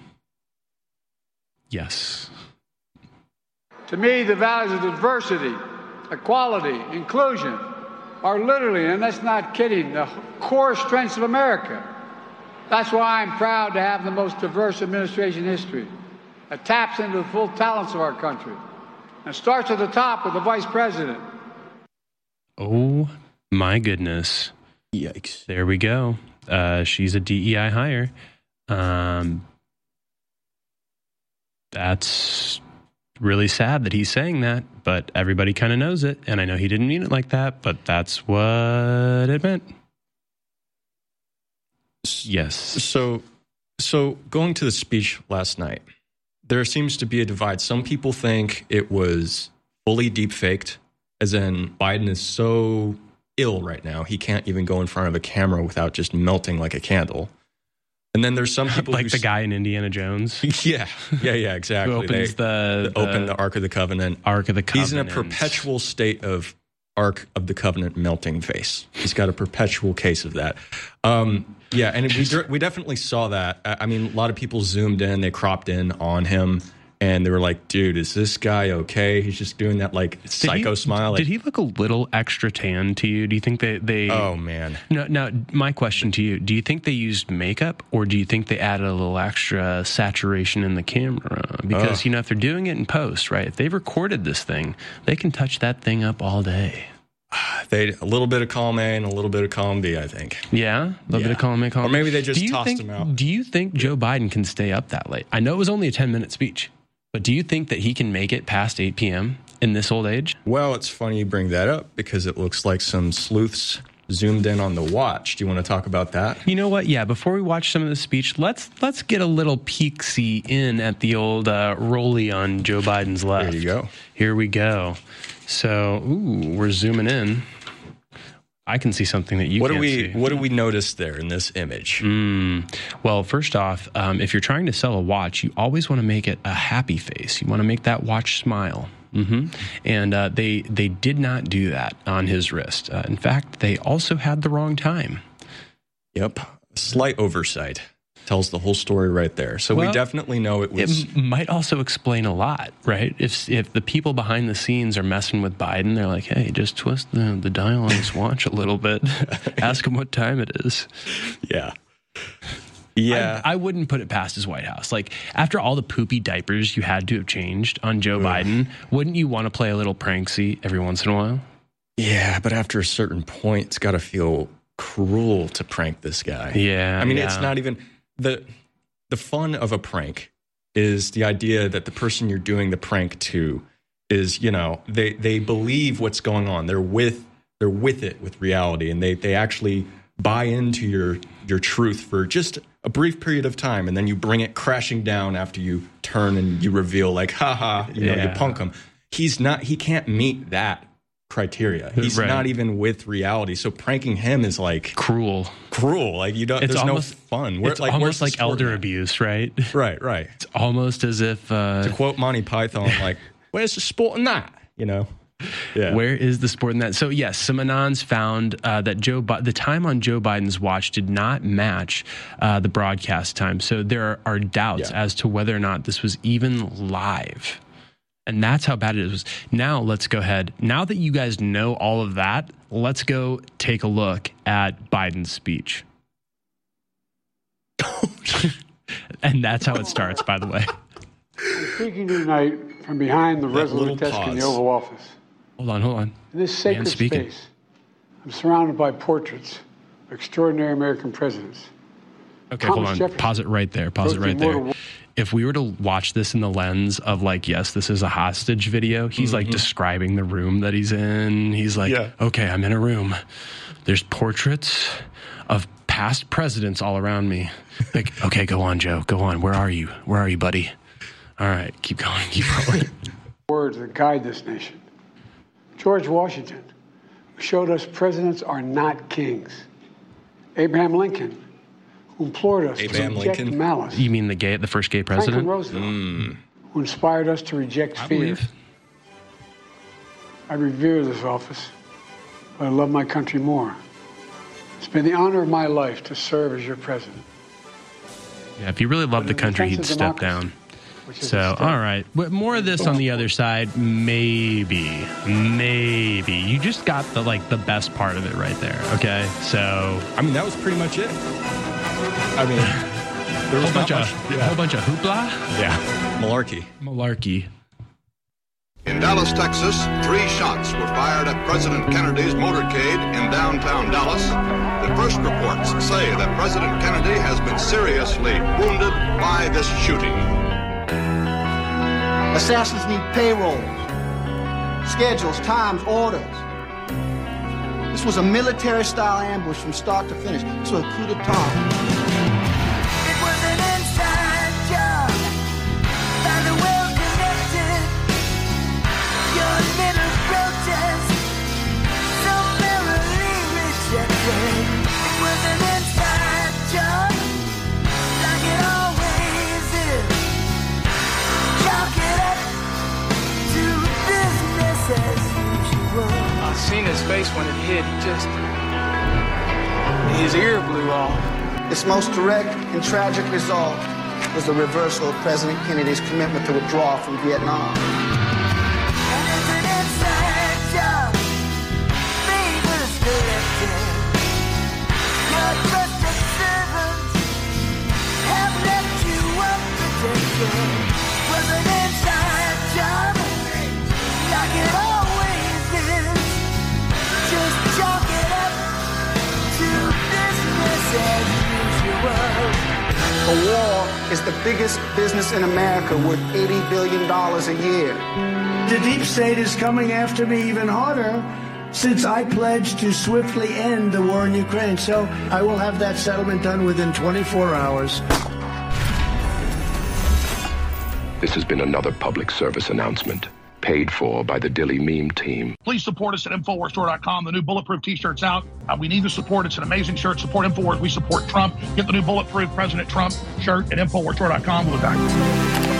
Yes. To me, the values of diversity, equality, inclusion are literally, and that's not kidding, the core strengths of America. That's why I'm proud to have the most diverse administration in history. It taps into the full talents of our country. And it starts at the top with the vice president. Oh, my goodness. Yikes. There we go. Uh, she's a D E I hire. Um, that's really sad that he's saying that, but everybody kind of knows it. And I know he didn't mean it like that, but that's what it meant. Yes. So, so going to the speech last night, there seems to be a divide. Some people think it was fully deep faked, as in Biden is so ill right now, he can't even go in front of a camera without just melting like a candle. And then there's some people like who the guy in Indiana Jones. Yeah, yeah, yeah, exactly. Who opens they, the, they open the Ark of the Covenant. Ark of the Covenant. He's in a perpetual state of Ark of the Covenant melting face. He's got a perpetual case of that. Um, yeah, and we we definitely saw that. I mean, a lot of people zoomed in, they cropped in on him, and they were like, dude, is this guy okay? He's just doing that, like, psycho he, smile. Like, did he look a little extra tan to you? Do you think they... they oh, man. No, now, my question to you, do you think they used makeup, or do you think they added a little extra saturation in the camera? Because, oh. you know, if they're doing it in post, right, if they've recorded this thing, they can touch that thing up all day. They a little bit of column A and a little bit of column B, I think. Yeah, a little yeah. bit of column A, column Or maybe they just tossed think, him out. Do you think Joe Biden can stay up that late? I know it was only a ten-minute speech, but do you think that he can make it past eight p.m.? in this old age? Well, it's funny you bring that up because it looks like some sleuths zoomed in on the watch. Do you want to talk about that? You know what? Yeah, before we watch some of the speech, let's let's get a little peek-see in at the old uh, rollie on Joe Biden's left. There you go. Here we go. So, ooh, we're zooming in. I can see something that you what can't do we, see. What do we notice there in this image? Mm. Well, first off, um, if you're trying to sell a watch, you always want to make it a happy face. You want to make that watch smile. Mm-hmm. And uh, they they did not do that on his wrist. Uh, in fact, they also had the wrong time. Yep. Slight oversight. Tells the whole story right there. So Well, we definitely know it was... It m- might also explain a lot, right? If if the people behind the scenes are messing with Biden, they're like, hey, just twist the, the dial on his watch a little bit. Ask him what time it is. Yeah. Yeah. I, I wouldn't put it past his White House. Like, after all the poopy diapers you had to have changed on Joe Ugh. Biden, wouldn't you want to play a little pranksy every once in a while? Yeah, but after a certain point, it's got to feel cruel to prank this guy. Yeah. I mean, yeah. it's not even... The, the fun of a prank is the idea that the person you're doing the prank to is, you know, they, they believe what's going on. They're with they're with it, with reality, and they, they actually buy into your your truth for just a brief period of time, and then you bring it crashing down after you turn and you reveal, like, haha, you know, Yeah. you punk him. He's not, he can't meet that criteria. He's Right. not even with reality. So pranking him is like cruel. Cruel. Like you don't. It's there's almost- no fun. Where- It's like, almost where's the like sport elder in abuse, right? that? Right. Right. It's almost as if... Uh, To quote Monty Python, like, "Where's the sport in that?" You know. Yeah. Where is the sport in that? So yes, some Anons found uh, that Joe Bi- the time on Joe Biden's watch did not match uh, the broadcast time. So there are, are doubts Yeah. as to whether or not this was even live. And that's how bad it was. Now let's go ahead. Now that you guys know all of that, let's go take a look at Biden's speech. And that's how it starts, by the way. Speaking tonight from behind the That resolute little desk in the pause. Oval Office. Hold on, hold on. In this Man sacred speaking. space, I'm surrounded by portraits of extraordinary American presidents. Okay, Thomas hold on. Jefferson Pause it right there. Pause it wrote the right there. immortal- If we were to watch this in the lens of like, yes, this is a hostage video, he's like describing the room that he's in. He's like, Yeah. okay, I'm in a room. There's portraits of past presidents all around me. Like, okay, go on, Joe. Go on. Where are you? Where are you, buddy? All right, keep going. Keep going. Words that guide this nation. George Washington, who showed us presidents are not kings. Abraham Lincoln, who implored us Abraham to reject Lincoln? malice. You mean the gay, the first gay Franklin president? Roosevelt, who inspired us to reject I fear. believe. I revere this office, but I love my country more. It's been the honor of my life to serve as your president. Yeah, if you really loved the country, he'd defense of step democracy, down. which is So, at stake. all right. But more of this on the other side, maybe. Maybe. You just got the like the best part of it right there, okay? So, I mean, that was pretty much it. I mean, there was whole bunch not of much- yeah. whole bunch of hoopla, Yeah. Malarkey. malarkey. In Dallas, Texas, three shots were fired at President Kennedy's motorcade in downtown Dallas. The first reports say that President Kennedy has been seriously wounded by this shooting. Assassins need payrolls, schedules, times, orders. This was a military-style ambush from start to finish. This was a coup d'etat. It was an inside job by the well-connected. Your little protest, summarily rejected. It was an inside job, like it always is. Chalk it up to business as usual. I seen his face when it hit. He just, his ear blew off. Its most direct and tragic result was the reversal of President Kennedy's commitment to withdraw from Vietnam. And it's an inside job, favors directed. Your trusted servants have left you unprotected. Was an inside job, like it always is. Just chalk it up to business as usual. A war is the biggest business in America, worth eighty billion dollars a year. But the deep state is coming after me even harder since I pledged to swiftly end the war in Ukraine. So I will have that settlement done within twenty-four hours. This has been another public service announcement, paid for by the Dilly Meme Team. Please support us at Infowars Store dot com. The new Bulletproof T-shirt's out. Uh, we need the support. It's an amazing shirt. Support Infowars. We support Trump. Get the new Bulletproof President Trump shirt at Infowars Store dot com. We'll be back.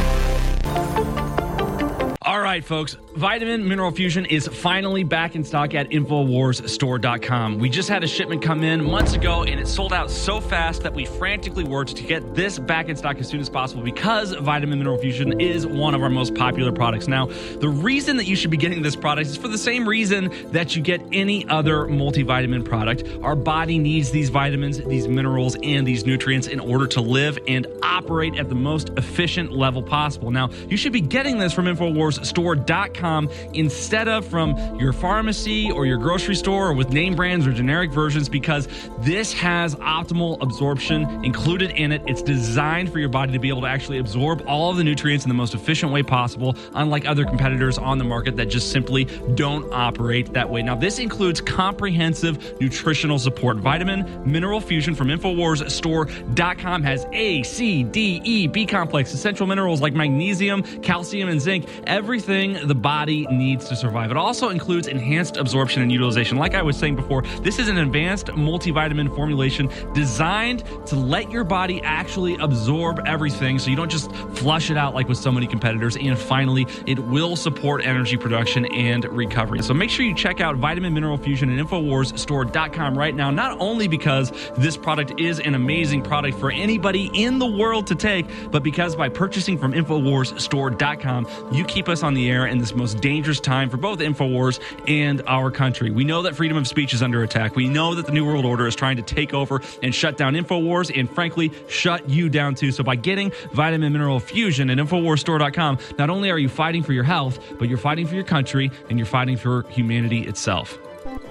All right, folks. Vitamin Mineral Fusion is finally back in stock at Infowars Store dot com. We just had a shipment come in months ago, and it sold out so fast that we frantically worked to get this back in stock as soon as possible because Vitamin Mineral Fusion is one of our most popular products. Now, the reason that you should be getting this product is for the same reason that you get any other multivitamin product. Our body needs these vitamins, these minerals, and these nutrients in order to live and operate at the most efficient level possible. Now, you should be getting this from Infowars Store dot com instead of from your pharmacy or your grocery store or with name brands or generic versions, because this has optimal absorption included in it. It's designed for your body to be able to actually absorb all of the nutrients in the most efficient way possible, unlike other competitors on the market that just simply don't operate that way. Now, this includes comprehensive nutritional support. Vitamin Mineral Fusion from Infowars Store dot com has A, C, D, E, B complex, essential minerals like magnesium, calcium, and zinc. Everything the body needs to survive. It also includes enhanced absorption and utilization. Like I was saying before, this is an advanced multivitamin formulation designed to let your body actually absorb everything so you don't just flush it out like with so many competitors. And finally, it will support energy production and recovery. So make sure you check out Vitamin Mineral Fusion at Infowars Store dot com right now, not only because this product is an amazing product for anybody in the world to take, but because by purchasing from Infowars Store dot com, you keep us on the air in this most dangerous time for both Infowars and our country. We know that freedom of speech is under attack. We know that the New World Order is trying to take over and shut down Infowars and, frankly, shut you down too. So by getting Vitamin Mineral Fusion at Infowars Store dot com, not only are you fighting for your health, but you're fighting for your country and you're fighting for humanity itself.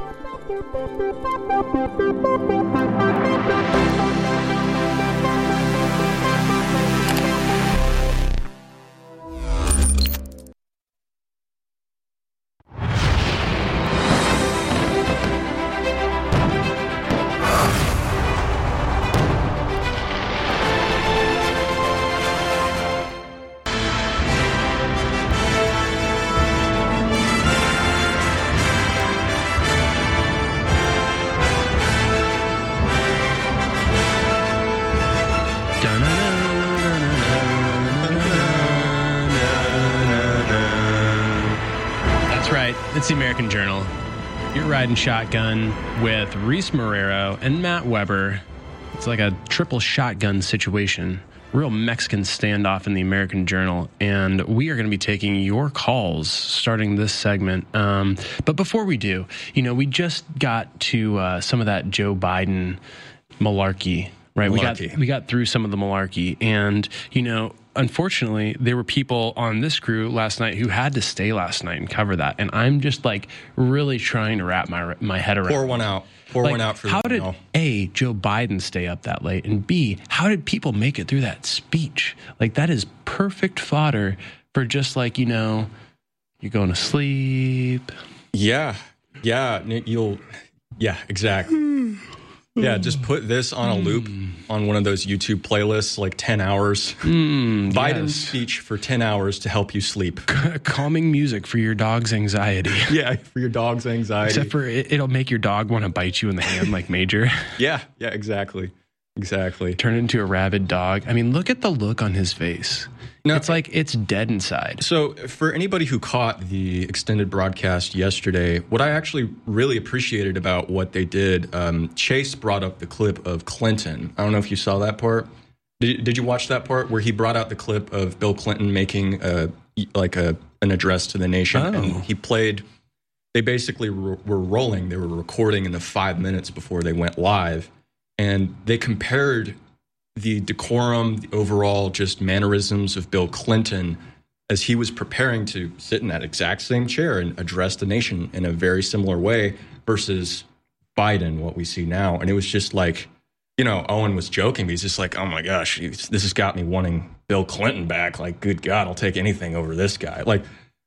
It's the American Journal. You're riding shotgun with Reese Marrero and Matt Weber. It's like a triple shotgun situation. Real Mexican standoff in the American Journal. And we are going to be taking your calls starting this segment. Um, but before we do, you know, we just got to uh, some of that Joe Biden malarkey, right? Malarkey. We got we got through some of the malarkey. And, you know, unfortunately, there were people on this crew last night who had to stay last night and cover that. And I'm just like really trying to wrap my my head around. Pour one out. Pour like, one out for how the did no. A, Joe Biden stay up that late? And B, how did people make it through that speech? Like, that is perfect fodder for just like, you know, you're going to sleep. Yeah. Yeah. You'll, yeah, exactly. Yeah, just put this on a loop on one of those YouTube playlists, like ten hours. Mm, Biden's yes. speech for ten hours to help you sleep. Calming music for your dog's anxiety. Yeah, for your dog's anxiety. Except for it, it'll make your dog want to bite you in the hand like Major. Yeah, yeah, exactly. Exactly. Turn into a rabid dog. I mean, look at the look on his face. No, it's like it's dead inside. So for anybody who caught the extended broadcast yesterday, what I actually really appreciated about what they did, um, Chase brought up the clip of Clinton. I don't know if you saw that part. Did, did you watch that part where he brought out the clip of Bill Clinton making a, like a an address to the nation? Oh. And he played, they basically were, were rolling. They were recording in the five minutes before they went live. And they compared the decorum, the overall just mannerisms of Bill Clinton as he was preparing to sit in that exact same chair and address the nation in a very similar way versus Biden, what we see now. And it was just like, you know, Owen was joking. He's just like, oh my gosh, this has got me wanting Bill Clinton back. Like, good God, I'll take anything over this guy. Like,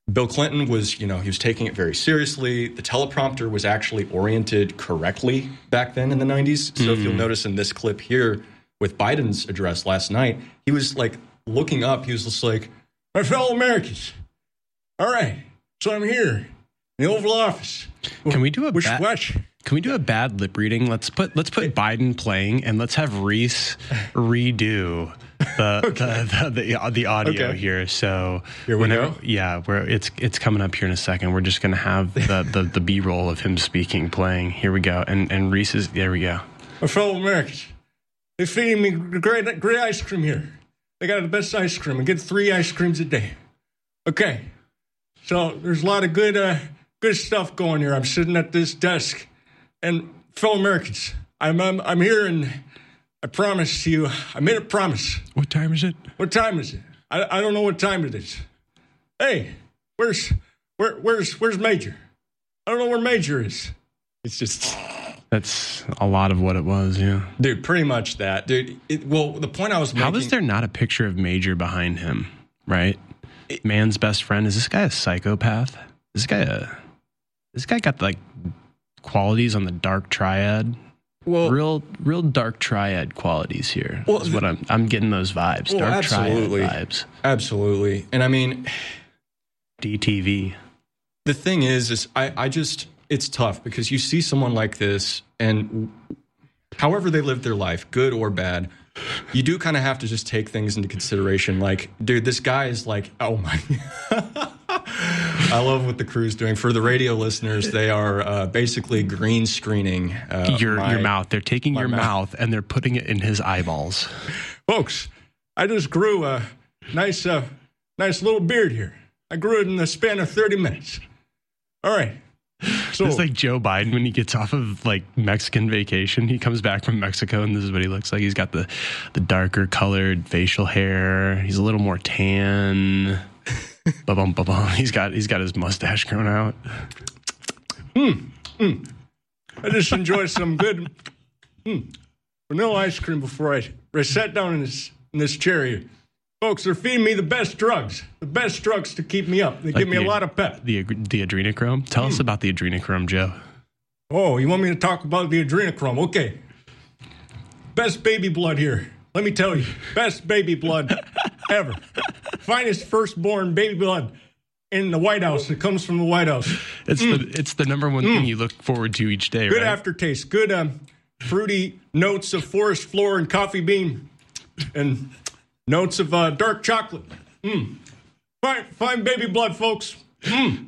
Bill Clinton was, you know, he was taking it very seriously. The teleprompter was actually oriented correctly back then in the nineties. So mm. if you'll notice in this clip here with Biden's address last night, he was like looking up. He was just like, my fellow Americans, all right, so I'm here in the Oval Office. Can we do a Wish ba- watch? Can we do a bad lip reading? Let's put let's put Biden playing and let's have Reese redo the okay. the, the the the audio okay. here. So here we whenever, go. Yeah, we're it's it's coming up here in a second. We're just gonna have the the, the B roll of him speaking playing. Here we go. And and Reese is there. We go. My fellow Americans, they feeding me great great ice cream here. They got the best ice cream. I get three ice creams a day. Okay, so there's a lot of good uh, good stuff going here. I'm sitting at this desk. And fellow Americans, I'm, I'm I'm here, and I promise you, I made a promise. What time is it? What time is it? I, I don't know what time it is. Hey, where's where where's where's Major? I don't know where Major is. It's just that's a lot of what it was, yeah, dude. Pretty much that, dude. It, well, the point I was making. How is there not a picture of Major behind him? Right, it, man's best friend. Is this guy a psychopath? Is this guy a? This guy got like. Qualities on the dark triad. Well, real, real dark triad qualities here. Well, is what I'm. I'm getting those vibes. Well, dark absolutely. triad vibes. Absolutely. And I mean, D T V. The thing is, is I, I just it's tough because you see someone like this, and however they live their life, good or bad, you do kind of have to just take things into consideration. Like, dude, this guy is like, oh my. I love what the crew's doing. For the radio listeners, they are uh, basically green screening uh, your my, your mouth. They're taking your mouth. mouth and they're putting it in his eyeballs. Folks, I just grew a nice, uh, nice little beard here. I grew it in the span of thirty minutes. All right. So it's like Joe Biden when he gets off of like Mexican vacation. He comes back from Mexico, and this is what he looks like. He's got the the darker colored facial hair. He's a little more tan. Ba-bum, ba-bum. He's got he's got his mustache grown out. Mm, mm. I just enjoyed some good mm, vanilla ice cream before I, I sat down in this in this chair here. Folks, they're feeding me the best drugs, the best drugs to keep me up. They like give me the, a lot of pep. The the adrenochrome. Tell mm. us about the adrenochrome, Joe. Oh, you want me to talk about the adrenochrome? Okay. Best baby blood here. Let me tell you, best baby blood ever. Finest firstborn baby blood in the White House. It comes from the White House. It's mm. the it's the number one mm. thing you look forward to each day, Good right? aftertaste. Good um, fruity notes of forest floor and coffee bean. And notes of uh, dark chocolate. Mm. Fine, fine baby blood, folks. Mm.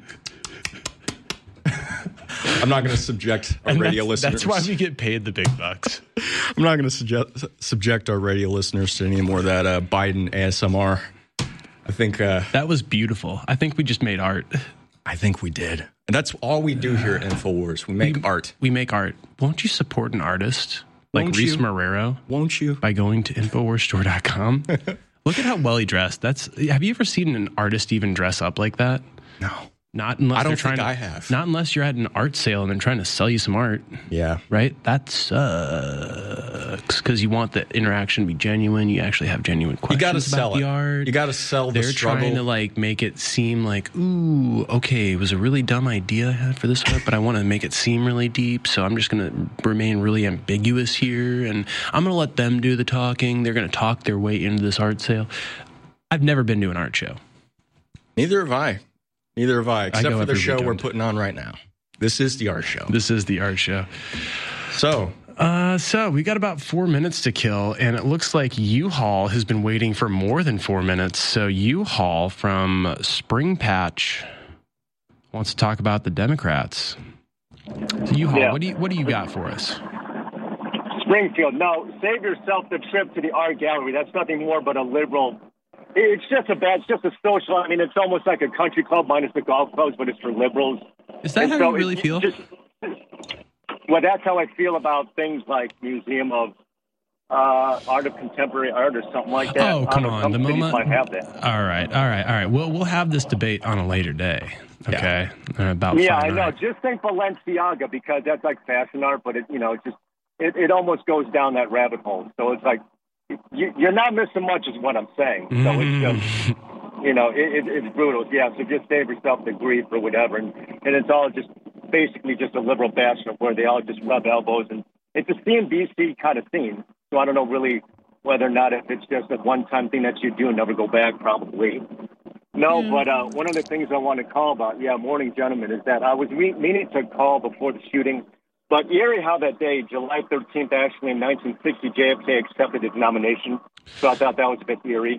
I'm not going to subject our and radio that's, listeners. That's why we get paid the big bucks. I'm not going to subject, subject our radio listeners to any more of that uh, Biden A S M R. I think uh, that was beautiful. I think we just made art. I think we did. And that's all we do here at InfoWars. We make we, art. We make art. Won't you support an artist like Won't Reese you? Marrero? Won't you? By going to Infowars Store dot com. Look at how well he dressed. That's. Have you ever seen an artist even dress up like that? No. Not unless I don't they're trying think to, I have. Not unless you're at an art sale and they're trying to sell you some art. Yeah. Right? That sucks. Because you want the interaction to be genuine. You actually have genuine questions you gotta about sell the it. art. You got to sell the they're struggle. They're trying to like make it seem like, ooh, okay, it was a really dumb idea I had for this art, but I want to make it seem really deep, so I'm just going to remain really ambiguous here, and I'm going to let them do the talking. They're going to talk their way into this art sale. I've never been to an art show. Neither have I. Neither have I, except I for the show weekend. we're putting on right now. This is the art show. This is the art show. So, uh, so we got about four minutes to kill, and it looks like U-Haul has been waiting for more than four minutes. So U-Haul from Spring Patch wants to talk about the Democrats. So U-Haul, yeah. what do you what do you got for us? Springfield. No, save yourself the trip to the art gallery. That's nothing more but a liberal. It's just a bad, it's just a social. I mean, it's almost like a country club minus the golf clubs, but it's for liberals. Is that and how so you really feel? Just, well, that's how I feel about things like Museum of uh, Art of Contemporary Art or something like that. Oh, come um, on. Some The cities moment. might have that. All right, all right, all right. We'll we'll have this debate on a later day. Okay, yeah. about yeah, fine I know. art. Just think Balenciaga because that's like fashion art, but it you know it just it, it almost goes down that rabbit hole. So it's like. You, you're not missing much, is what I'm saying. So it's just, you know, it, it, it's brutal. Yeah, so just save yourself the grief or whatever. And, and it's all just basically just a liberal bastion where they all just rub elbows. And it's a C N B C kind of thing. So I don't know really whether or not if it's just a one-time thing that you do and never go back, probably. No, mm. but uh, one of the things I want to call about, yeah, morning, gentlemen, is that I was re- meaning to call before the shooting. But eerie how that day, July thirteenth, actually in nineteen sixty, J F K accepted his nomination. So I thought that was a bit eerie.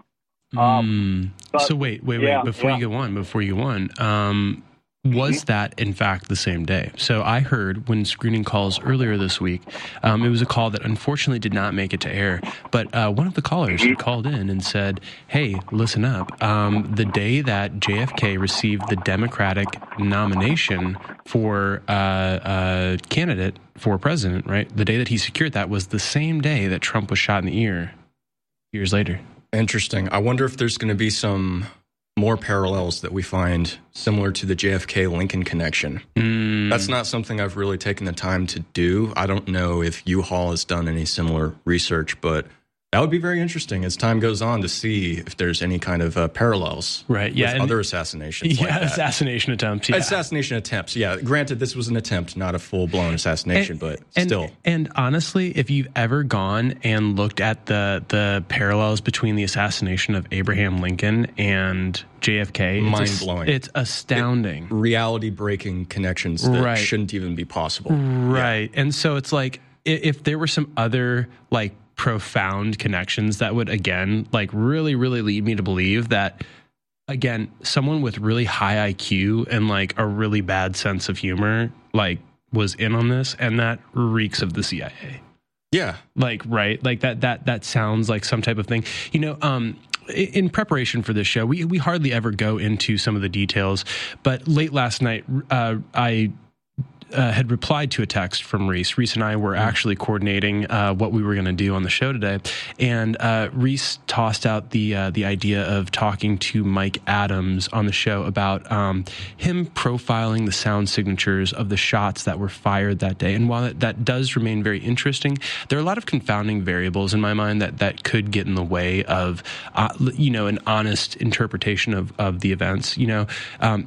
Um, mm. but, so wait, wait, wait. yeah, before yeah. you go on, before you go on, um, was mm-hmm. that in fact the same day? So I heard when screening calls earlier this week, um, it was a call that unfortunately did not make it to air. But uh, one of the callers mm-hmm. called in and said, "Hey, listen up. Um, the day that J F K received the Democratic nomination for uh, uh, candidate for president, right? The day that he secured that was the same day that Trump was shot in the ear years later." Interesting. I wonder if there's going to be some more parallels that we find similar to the J F K Lincoln connection. Mm. That's not something I've really taken the time to do. I don't know if U-Haul has done any similar research, but that would be very interesting as time goes on to see if there's any kind of uh, parallels right, yeah, with and, other assassinations yeah, like that. assassination attempts. Yeah. Assassination attempts, yeah. Granted, this was an attempt, not a full-blown assassination, and, but and, still. And honestly, if you've ever gone and looked at the, the parallels between the assassination of Abraham Lincoln and J F K, mind-blowing. It's, it's astounding. It, reality-breaking connections that right. shouldn't even be possible. Right. Yeah. And so it's like, if there were some other, like, profound connections that would, again, like really, really lead me to believe that, again, someone with really high I Q and like a really bad sense of humor, like, was in on this, and that reeks of the C I A. Yeah. Like, right. Like that, that, that sounds like some type of thing, you know, um, in preparation for this show, we, we hardly ever go into some of the details, but late last night, uh, I, Uh, had replied to a text from Reese. Reese and I were actually coordinating uh, what we were going to do on the show today, and uh, Reese tossed out the uh, the idea of talking to Mike Adams on the show about um, him profiling the sound signatures of the shots that were fired that day. And while that, that does remain very interesting, there are a lot of confounding variables in my mind that, that could get in the way of uh, you know an honest interpretation of, of the events. You know, um,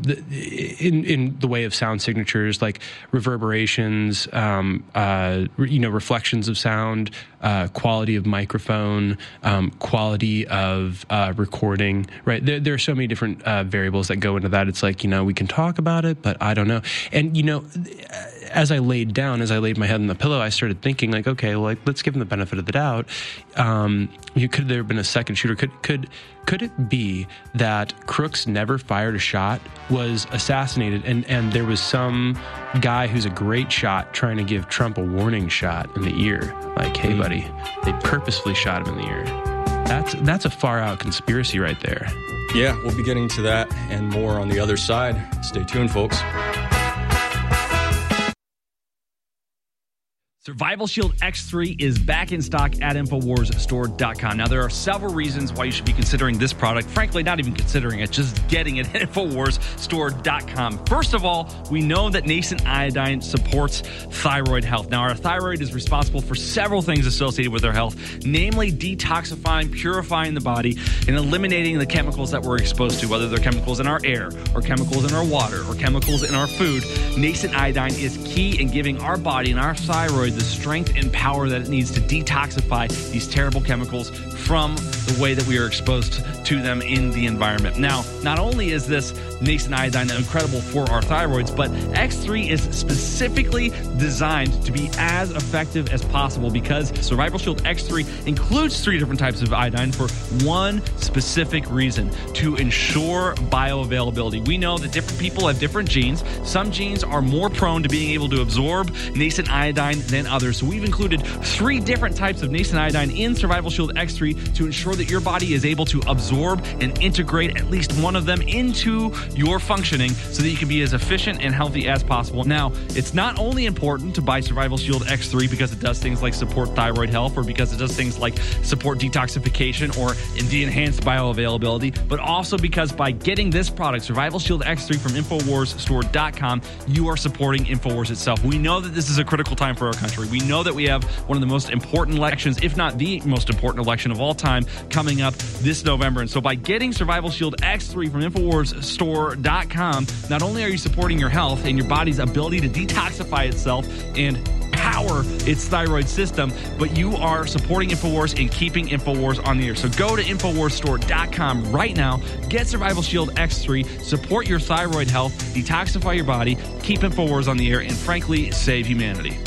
in in the way of sound signatures, like reverberations, um, uh, you know, reflections of sound, uh, quality of microphone, um, quality of uh, recording, right? There, there are so many different uh, variables that go into that. It's like, you know, we can talk about it, but I don't know. And, you know, as I laid down, as I laid my head on the pillow, I started thinking like, okay, well, like, let's give him the benefit of the doubt. Um, you, could there have been a second shooter? Could, could, could it be that Crooks never fired a shot, was assassinated, and, and there was some guy who's a great shot trying to give Trump a warning shot in the ear? Like, hey, buddy, they purposefully shot him in the ear. That's, that's a far out conspiracy right there. Yeah, we'll be getting to that and more on the other side. Stay tuned, folks. Survival Shield X three is back in stock at Infowars Store dot com. Now, there are several reasons why you should be considering this product. Frankly, not even considering it, just getting it at Infowars Store dot com. First of all, we know that nascent iodine supports thyroid health. Now, our thyroid is responsible for several things associated with our health, namely detoxifying, purifying the body, and eliminating the chemicals that we're exposed to, whether they're chemicals in our air, or chemicals in our water, or chemicals in our food. Nascent iodine is key in giving our body and our thyroid the strength and power that it needs to detoxify these terrible chemicals from the way that we are exposed to them in the environment. Now, not only is this nascent iodine incredible for our thyroids, but X three is specifically designed to be as effective as possible because Survival Shield X three includes three different types of iodine for one specific reason: to ensure bioavailability. We know that different people have different genes. Some genes are more prone to being able to absorb nascent iodine than others. So we've included three different types of nascent iodine in Survival Shield X three to ensure that your body is able to absorb and integrate at least one of them into your functioning so that you can be as efficient and healthy as possible. Now, it's not only important to buy Survival Shield X three because it does things like support thyroid health or because it does things like support detoxification or the enhanced bioavailability, but also because by getting this product, Survival Shield X three from Infowars Store dot com, you are supporting Infowars itself. We know that this is a critical time for our country. We know that we have one of the most important elections, if not the most important election of all all time coming up this November. And so by getting Survival Shield X three from Infowars Store dot com, not only are you supporting your health and your body's ability to detoxify itself and power its thyroid system, but you are supporting InfoWars and keeping InfoWars on the air. So go to Infowars Store dot com right now, get Survival Shield X three, support your thyroid health, detoxify your body, keep InfoWars on the air, and frankly, save humanity.